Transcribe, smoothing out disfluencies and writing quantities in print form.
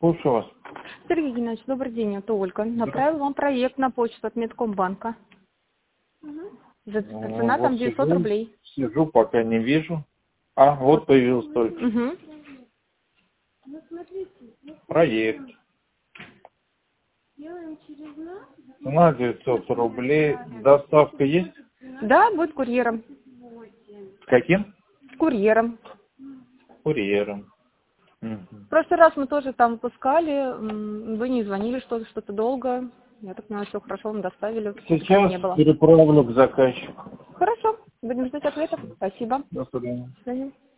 Слушаю вас. Сергей Геннадьевич, добрый день, это Ольга. Направил вам проект на почту от Медкомбанка. Цена там 900 рублей. Сижу, пока не вижу. А, вот появился только. Угу. Проект. Цена 900 рублей. Доставка есть? Да, будет курьером. Каким? Курьером. Курьером. В прошлый раз мы тоже там выпускали, вы не звонили, что-то долго. Я так понимаю, все хорошо, вам доставили. Сейчас Не было. переправлю к заказчику. Хорошо, будем ждать ответов. Спасибо. До свидания. До свидания.